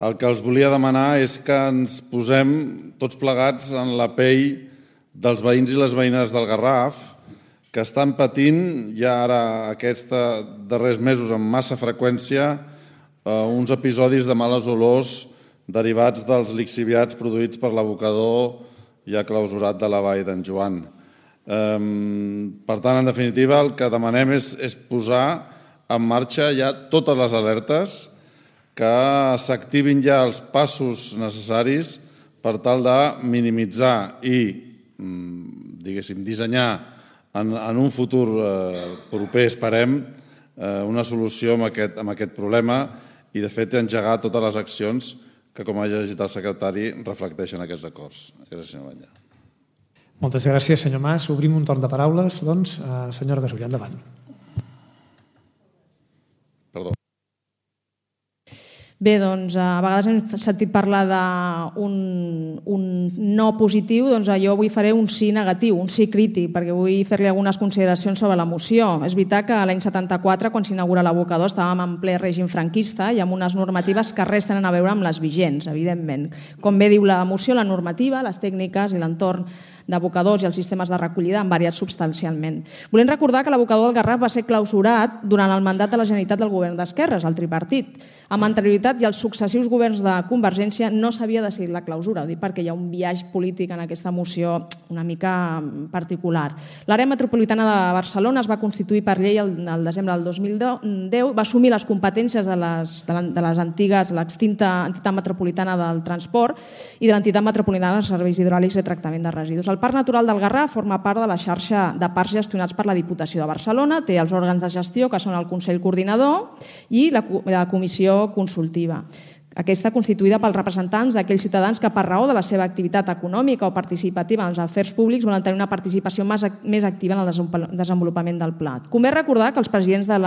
El que els volia demanar és que ens posem tots plegats en la pell dels veïns i les veïnes del Garraf, que estan patint ja ara aquests darrers mesos amb massa freqüència uns episodis de males olors derivats dels lixiviats produïts per l'abocador ja clausurat de la vall d'en Joan. Per tant, en definitiva, el que demanem és posar en marxa ja totes les alertes, que s'activin ja els passos necessaris per tal de minimitzar i, diguéssim, dissenyar en un futur proper, esperem, una solució a aquest problema i, de fet, engegar totes les accions que, com ha llegit el secretari, reflecteixen aquests acords. Gràcies, senyor Batlle. Moltes gràcies, senyor Mas. Obrim un torn de paraules. Doncs, senyora Gasull, endavant. Perdó. Bé, doncs, a vegades hem sentit parlar d'un no positiu, doncs jo avui faré un sí negatiu, un sí crític, perquè vull fer-li algunes consideracions sobre la moció. És veritat que l'any 74, quan s'inaugura l'abocador, estàvem en ple règim franquista i amb unes normatives que res tenen a veure amb les vigents, evidentment. Com bé diu la moció, la normativa, les tècniques i l'entorn d'abocadors i els sistemes de recollida han variat substancialment. Volem recordar que l'abocador del Garraf va ser clausurat durant el mandat de la Generalitat del govern d'esquerres, el tripartit. Amb anterioritat i els successius governs de Convergència no s'havia decidit la clausura, ho dic perquè hi ha un biaix polític en aquesta moció una mica particular. L'àrea metropolitana de Barcelona es va constituir per llei el desembre del 2010, va assumir les competències de les antigues, l'extinta entitat metropolitana del transport i de l'entitat metropolitana de serveis hidràulics i tractament de residus. El Parc Natural del Garraf forma part de la xarxa de parcs gestionats per la Diputació de Barcelona, té els òrgans de gestió que són el Consell Coordinador i la Comissió Consultiva. Aquesta constituïda pels representants d'aquells ciutadans que per raó de la seva activitat econòmica o participativa en els afers públics volen tenir una participació més activa en el desenvolupament del pla. Convé recordar que els presidents de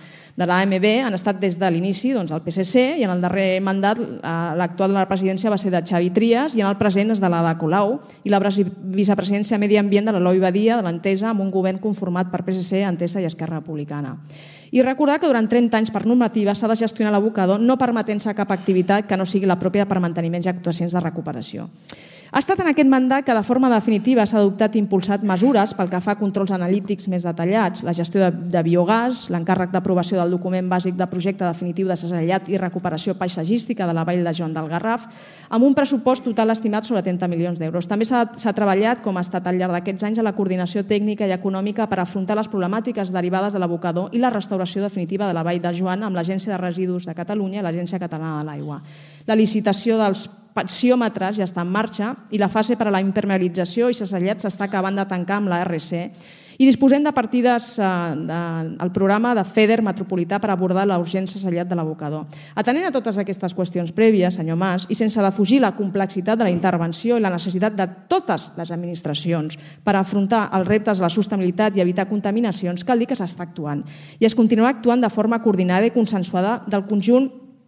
l'AMB han estat des de l'inici el PSC i en el darrer mandat l'actual de la presidència va ser de Xavi Trias i en el present és de l'Ada Colau i la vicepresidència Medi Ambient de l'Eloi Badia de l'Entesa amb un govern conformat per PSC, Entesa i Esquerra Republicana. I recordar que durant 30 anys per normativa s'ha de gestionar l'abocador no permetent-se cap activitat que no sigui la pròpia per manteniments i actuacions de recuperació. Ha estat en aquest mandat que de forma definitiva s'ha adoptat i impulsat mesures pel que fa a controls analítics més detallats, la gestió de biogàs, l'encàrrec d'aprovació del document bàsic de projecte definitiu de segellat i recuperació paisatgística de la vall de Joan del Garraf, amb un pressupost total estimat sobre 30 milions d'euros. També s'ha treballat, com ha estat al llarg d'aquests anys, a la coordinació tècnica i econòmica per afrontar les problemàtiques derivades de l'abocador i la restauració definitiva de la vall de Joan amb l'Agència de Residus de Catalunya i l'Agència Catalana de l'Aigua. La licitació dels pensiòmetres ja està en marxa i la fase per a la impermeabilització i segellat s'està acabant de tancar amb la RC i disposem de partides al programa de FEDER metropolità per abordar l'urgent segellat de l'abocador. Atenent a totes aquestes qüestions prèvies, senyor Mas, i sense defugir la complexitat de la intervenció i la necessitat de totes les administracions per afrontar els reptes de la sostenibilitat i evitar contaminacions, cal dir que s'està actuant i es continuarà actuant de forma coordinada i consensuada del conjunt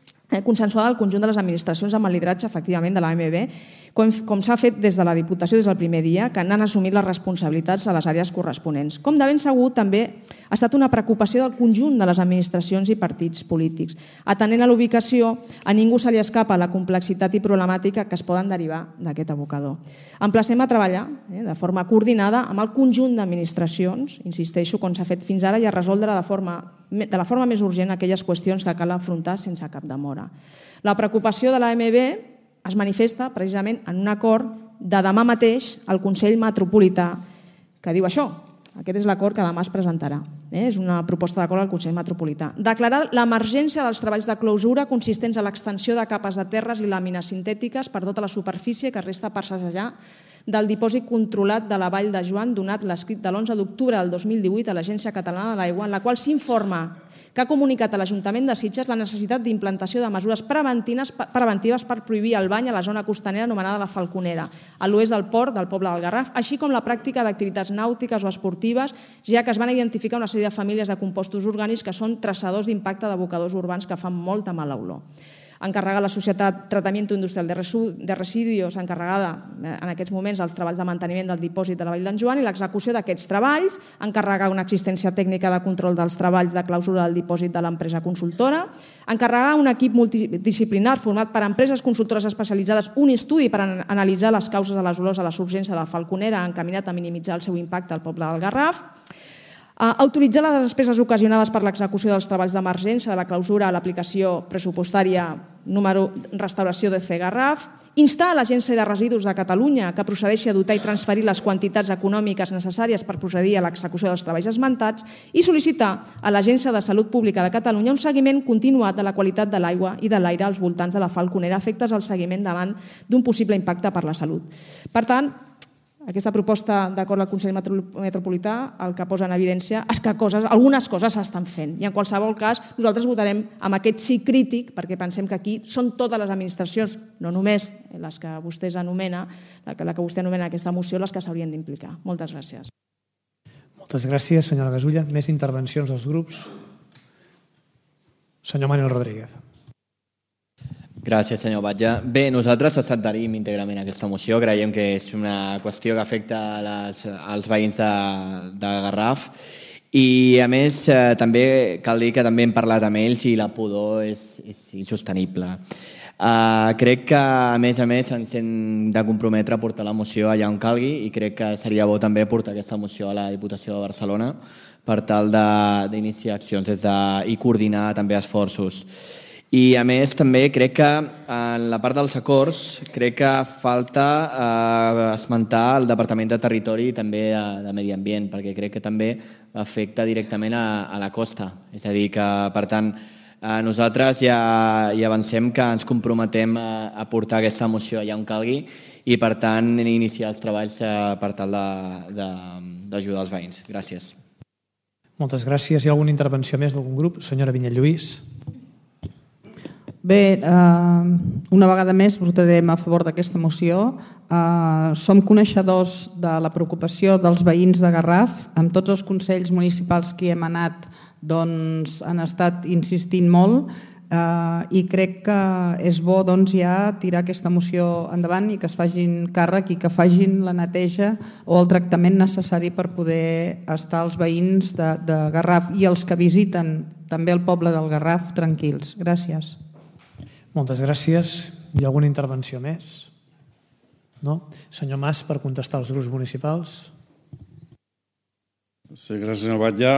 de les administracions amb el lideratge, efectivament, de l'AMB, com s'ha fet des de la Diputació des del primer dia, que n'han assumit les responsabilitats a les àrees corresponents. Com de ben segur, també ha estat una preocupació del conjunt de les administracions i partits polítics. Atenent a l'ubicació, a ningú se li escapa la complexitat i problemàtica que es poden derivar d'aquest abocador. Emplacem a treballar de forma coordinada amb el conjunt d'administracions, insisteixo, com s'ha fet fins ara, i a resoldre de la forma més urgent aquelles qüestions que cal afrontar sense cap demora. La preocupació de l'AMB es manifesta precisament en un acord de demà mateix al Consell Metropolità que diu això. Aquest és l'acord que demà es presentarà. És una proposta d'acord al Consell Metropolità. Declarar l'emergència dels treballs de clausura consistents a l'extensió de capes de terres i làmines sintètiques per tota la superfície que resta per segellar del dipòsit controlat de la Vall de Joan donat l'escrit de l'11 d'octubre del 2018 a l'Agència Catalana de l'Aigua, en la qual s'informa que ha comunicat a l'Ajuntament de Sitges la necessitat d'implantació de mesures preventives per prohibir el bany a la zona costanera anomenada la Falconera, a l'oest del port del poble del Garraf, així com la pràctica d'activitats nàutiques o esportives, ja que es van identificar una sèrie de famílies de compostos orgànics que són traçadors d'impacte d'abocadors urbans que fan molta mala olor. encarregar la societat Tratamiento Industrial de Residuos, encarregada en aquests moments dels treballs de manteniment del dipòsit de la Vall d'en Joan, i l'execució d'aquests treballs, encarregar una assistència tècnica de control dels treballs de clausura del dipòsit de l'empresa consultora, encarregar un equip multidisciplinar format per empreses consultores especialitzades un estudi per analitzar les causes de les olors a la surgència de la falconera encaminat a minimitzar el seu impacte al poble del Garraf, autoritzar les despeses ocasionades per l'execució dels treballs d'emergència de la clausura a l'aplicació pressupostària número restauració de Garraf, instar a l'Agència de Residus de Catalunya que procedeixi a dotar i transferir les quantitats econòmiques necessàries per procedir a l'execució dels treballs esmentats i sol·licitar a l'Agència de Salut Pública de Catalunya un seguiment continuat de la qualitat de l'aigua i de l'aire als voltants de la falconera a efectes del seguiment davant d'un possible impacte per la salut. Per tant, aquesta proposta d'acord al Consell Metropolità el que posa en evidència és que algunes coses s'estan fent i en qualsevol cas nosaltres votarem amb aquest sí crític perquè pensem que aquí són totes les administracions, no només les que vostè anomena, la que vostè anomena aquesta moció, les que s'haurien d'implicar. Moltes gràcies. Moltes gràcies, senyora Gasulla. Més intervencions dels grups? Senyor Manuel Rodríguez. Gràcies, senyor Batlle. Bé, nosaltres acceptaríem íntegrament aquesta moció. Creiem que és una qüestió que afecta als veïns de Garraf i, a més, també cal dir que també hem parlat amb ells i la pudor és insostenible. Crec que, a més, ens hem de comprometre a portar la moció allà on calgui i crec que seria bo també portar aquesta moció a la Diputació de Barcelona per tal d'iniciar accions i coordinar també esforços. I, a més, també crec que en la part dels acords crec que falta esmentar el Departament de Territori i també de Medi Ambient, perquè crec que també afecta directament a la costa. És a dir, que, per tant, nosaltres ja avancem que ens comprometem a portar aquesta moció allà on calgui i, per tant, iniciar els treballs per tal d'ajudar els veïns. Gràcies. Moltes gràcies. Hi ha alguna intervenció més d'algun grup? Senyora Vinyet-Lluís. Bé, una vegada més votarem a favor d'aquesta moció. Som coneixedors de la preocupació dels veïns de Garraf. Amb tots els consells municipals que hi hem anat han estat insistint molt i crec que és bo ja tirar aquesta moció endavant i que es facin càrrec i que facin la neteja o el tractament necessari per poder estar els veïns de Garraf i els que visiten també el poble del Garraf tranquils. Gràcies. Moltes gràcies. Hi ha alguna intervenció més? No? Senyor Mas, per contestar als grups municipals. Sí, gràcies, senyor Batlle.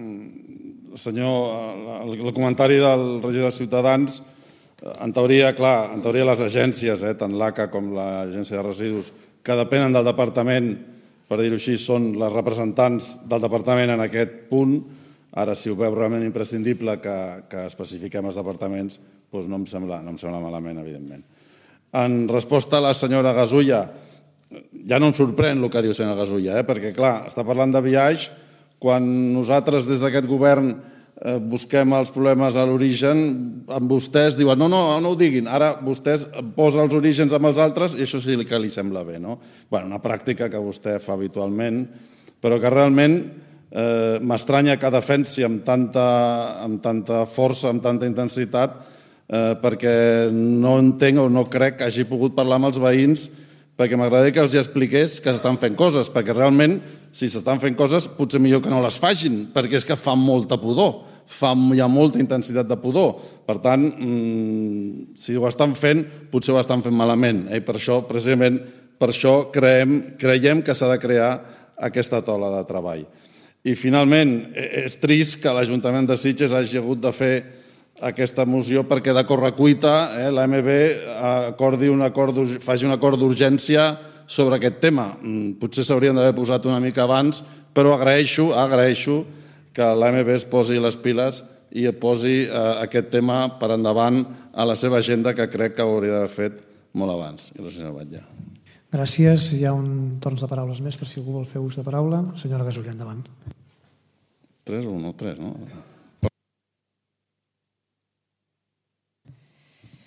Senyor, el comentari del regidor de Ciutadans, en teoria, clar, en teoria les agències, tant l'ACA com l'Agència de Residus, que depenen del departament, per dir-ho així, són les representants del departament en aquest punt. Ara, si ho veu realment imprescindible que especifiquem els departaments, doncs no em sembla malament, evidentment. En resposta a la senyora Gasulla, ja no em sorprèn el que diu la senyora Gasulla, perquè, clar, està parlant de biaix. Quan nosaltres des d'aquest govern busquem els problemes a l'origen, amb vostès diuen no ho diguin, ara vostès posen els orígens amb els altres i això sí que li sembla bé, no? Una pràctica que vostè fa habitualment, però que realment m'estranya que defensi amb tanta força, amb tanta intensitat, perquè no entenc o no crec que hagi pogut parlar amb els veïns, perquè m'agradaria que els expliqués que s'estan fent coses, perquè realment, si s'estan fent coses, potser millor que no les facin, perquè és que fa molta pudor, hi ha molta intensitat de pudor. Per tant, si ho estan fent, potser ho estan fent malament. Per això, precisament, per això creiem que s'ha de crear aquesta taula de treball. I, finalment, és trist que l'Ajuntament de Sitges hagi hagut de fer aquesta moció perquè de correcuita l'AMB faci un acord d'urgència sobre aquest tema. Potser s'haurien d'haver posat una mica abans, però agraeixo que l'AMB es posi les piles i posi aquest tema per endavant a la seva agenda, que crec que ho hauria d'haver fet molt abans. Gràcies, senyor Batlle. Gràcies. Hi ha un torn de paraules més per si algú vol fer ús de paraula. Senyora Gasulla, endavant. 3 o 1? 3, no?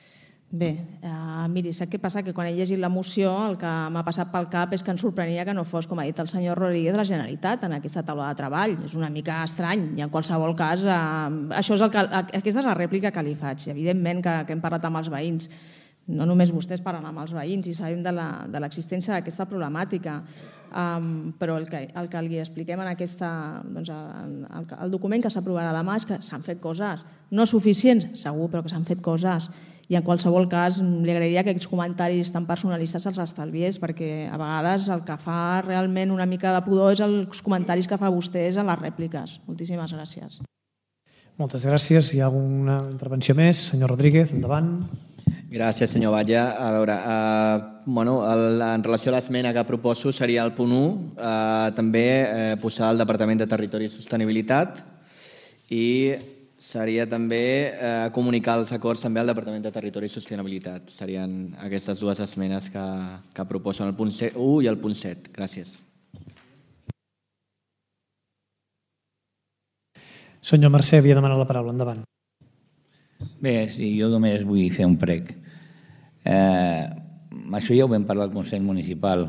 Bé, miri, sap què passa? Que quan he llegit la moció el que m'ha passat pel cap és que ens sorprenia que no fos, com ha dit el senyor Rodríguez, la Generalitat en aquesta taula de treball. És una mica estrany i en qualsevol cas aquesta és la rèplica que li faig. Evidentment que hem parlat amb els veïns, no només vostès parlen amb els veïns i sabem de l'existència d'aquesta problemàtica, però el que li expliquem en el document que s'aprovarà demà és que s'han fet coses, no suficients, segur, però que s'han fet coses. I en qualsevol cas li agrairia que aquests comentaris tan personalistes els estalviés, perquè a vegades el que fa realment una mica de pudor és els comentaris que fa vostès en les rèpliques. Moltíssimes gràcies. Moltes gràcies. Hi ha alguna intervenció més? Senyor Rodríguez, endavant. Gràcies, senyor Batlle. A veure, en relació a l'esmena que proposo seria el punt 1, també posar el Departament de Territori i Sostenibilitat i seria també comunicar els acords també al Departament de Territori i Sostenibilitat. Serien aquestes dues esmenes que proposo en el punt 1 i el punt 7. Gràcies. Senyor Mercè, havia demanat la paraula. Endavant. Bé, sí, jo només vull fer un prec. Això ja ho vam parlar al Consell Municipal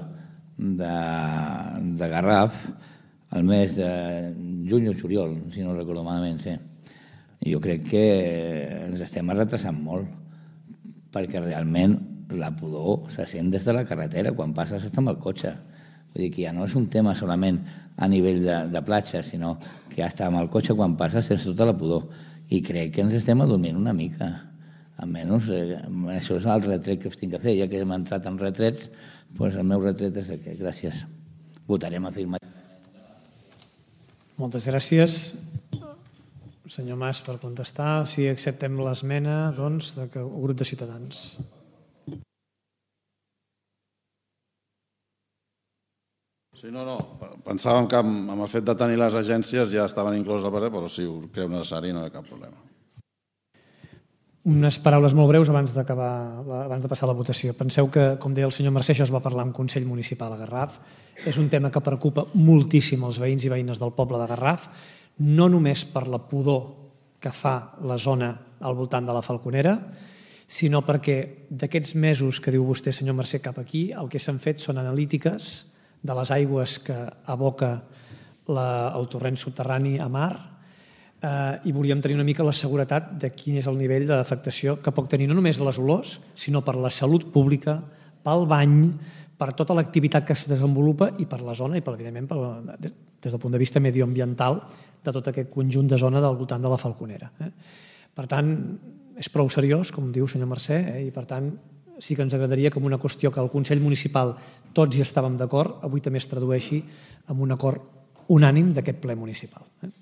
de Garraf el mes de juny o juliol, si no recordo malament, sí. Jo crec que ens estem retrasant molt, perquè realment la pudor se sent des de la carretera, quan passes està amb el cotxe. Vull dir que ja no és un tema solament a nivell de platja, sinó que ja està amb el cotxe quan passes sense tota la pudor. I crec que ens estem adormint una mica. Almenys això és el retret que us tinc a fer. Ja que hem entrat en retrets, doncs el meu retret és aquest. Gràcies. Votarem afirmatiu. Moltes gràcies. Senyor Mas, per contestar, si acceptem l'esmena del grup de Ciutadans. Sí, no. Pensàvem que amb el fet de tenir les agències ja estaven incloses al parer, però si ho creu necessari no hi ha cap problema. Unes paraules molt breus abans de passar a la votació. Penseu que, com deia el senyor Mercè, això es va parlar en Consell Municipal a Garraf. És un tema que preocupa moltíssim els veïns i veïnes del poble de Garraf, no només per la pudor que fa la zona al voltant de la Falconera, sinó perquè d'aquests mesos que diu vostè, senyor Mercè, cap aquí, el que s'han fet són analítiques de les aigües que aboca el torrent subterrani a mar i volíem tenir una mica la seguretat de quin és el nivell d'afectació que pot tenir no només les olors, sinó per la salut pública, pel bany, per tota l'activitat que es desenvolupa i per la zona i, evidentment, des del punt de vista medioambiental de tot aquest conjunt de zona del voltant de la Falconera. Per tant, és prou seriós, com diu el senyor Mercè, i per tant sí que ens agradaria que una qüestió que al Consell Municipal tots hi estàvem d'acord, avui també es tradueixi en un acord unànim d'aquest ple municipal.